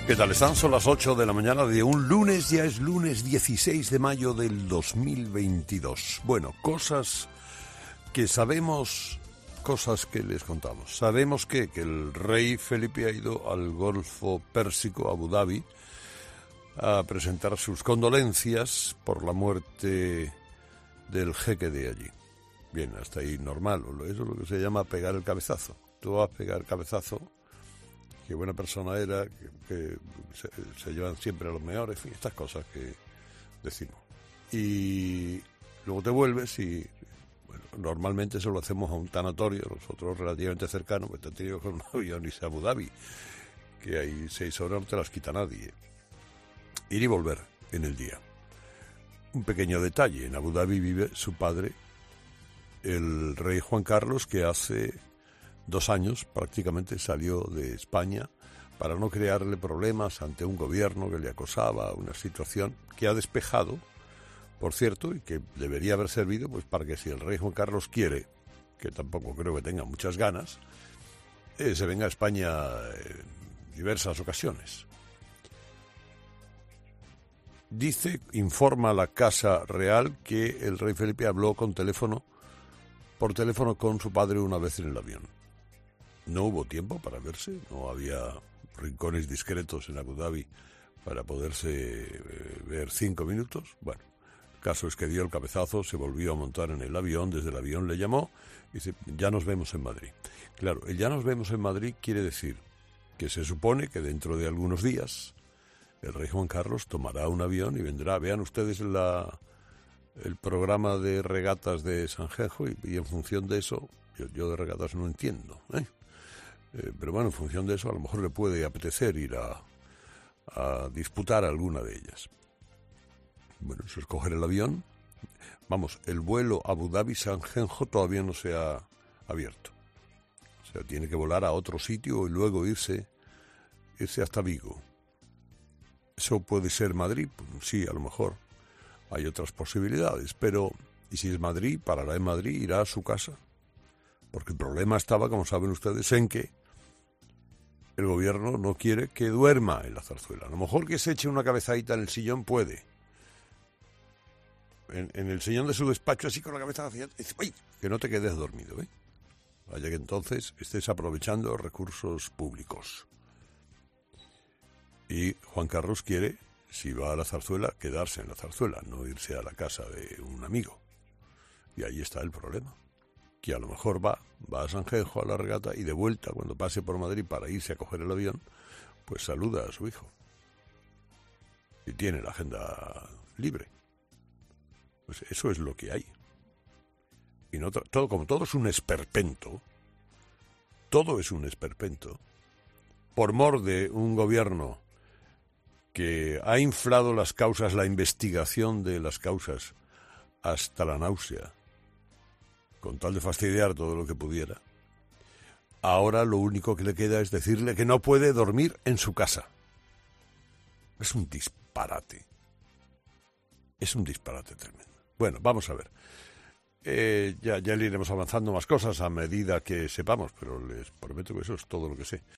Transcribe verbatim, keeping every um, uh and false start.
¿Qué tal están? Son las ocho de la mañana de un lunes, ya es lunes dieciséis de mayo del dos mil veintidós. Bueno, cosas que sabemos, cosas que les contamos. Sabemos que, que el rey Felipe ha ido al Golfo Pérsico, a Abu Dhabi, a presentar sus condolencias por la muerte del jeque de allí. Bien, hasta ahí normal, eso es lo que se llama pegar el cabezazo. Tú vas a pegar el cabezazo, qué buena persona era, que, que se, se llevan siempre a los mejores, en fin, estas cosas que decimos. Y luego te vuelves y, bueno, normalmente eso lo hacemos a un tanatorio, nosotros relativamente cercanos, pues te han tenido con un avión y a Abu Dhabi, que hay seis horas, no te las quita nadie. Ir y volver en el día. Un pequeño detalle, en Abu Dhabi vive su padre, el rey Juan Carlos, que hace dos años prácticamente salió de España para no crearle problemas ante un gobierno que le acosaba, una situación que ha despejado, por cierto, y que debería haber servido pues para que si el rey Juan Carlos quiere, que tampoco creo que tenga muchas ganas, eh, se venga a España en diversas ocasiones. Dice, informa la Casa Real que el rey Felipe habló con teléfono, por teléfono con su padre una vez en el avión. No hubo tiempo para verse, no había rincones discretos en Abu Dhabi para poderse eh, ver cinco minutos. Bueno, el caso es que dio el cabezazo, se volvió a montar en el avión, desde el avión le llamó y dice, ya nos vemos en Madrid. Claro, el ya nos vemos en Madrid quiere decir que se supone que dentro de algunos días el rey Juan Carlos tomará un avión y vendrá. Vean ustedes la, el programa de regatas de Sanjenjo y, y en función de eso, yo, yo de regatas no entiendo, ¿eh? Eh, pero bueno, en función de eso a lo mejor le puede apetecer ir a, a disputar alguna de ellas. Bueno, eso es coger el avión. Vamos, el vuelo Abu Dhabi-Sanjenjo todavía no se ha abierto. O sea, tiene que volar a otro sitio y luego irse, irse hasta Vigo. ¿Eso puede ser Madrid? Pues sí, a lo mejor. Hay otras posibilidades, pero ¿y si es Madrid? Parará en Madrid, irá a su casa. Porque el problema estaba, como saben ustedes, en que el gobierno no quiere que duerma en la zarzuela. A lo mejor que se eche una cabezadita en el sillón puede. En, en el sillón de su despacho, así con la cabeza hacia adelante, dice, ¡ay! Que no te quedes dormido, ¿eh? Vaya que entonces estés aprovechando recursos públicos. Y Juan Carlos quiere, si va a la zarzuela, quedarse en la zarzuela, no irse a la casa de un amigo. Y ahí está el problema. Que a lo mejor va, va a Sanjenjo a la regata y de vuelta, cuando pase por Madrid para irse a coger el avión, pues saluda a su hijo. Y tiene la agenda libre. Pues eso es lo que hay. Y no tra- todo, como todo es un esperpento, todo es un esperpento, por mor de un gobierno que ha inflado las causas, la investigación de las causas hasta la náusea, con tal de fastidiar todo lo que pudiera. Ahora lo único que le queda es decirle que no puede dormir en su casa. Es un disparate. Es un disparate tremendo. Bueno, vamos a ver. Eh, ya, ya le iremos avanzando más cosas a medida que sepamos, pero les prometo que eso es todo lo que sé.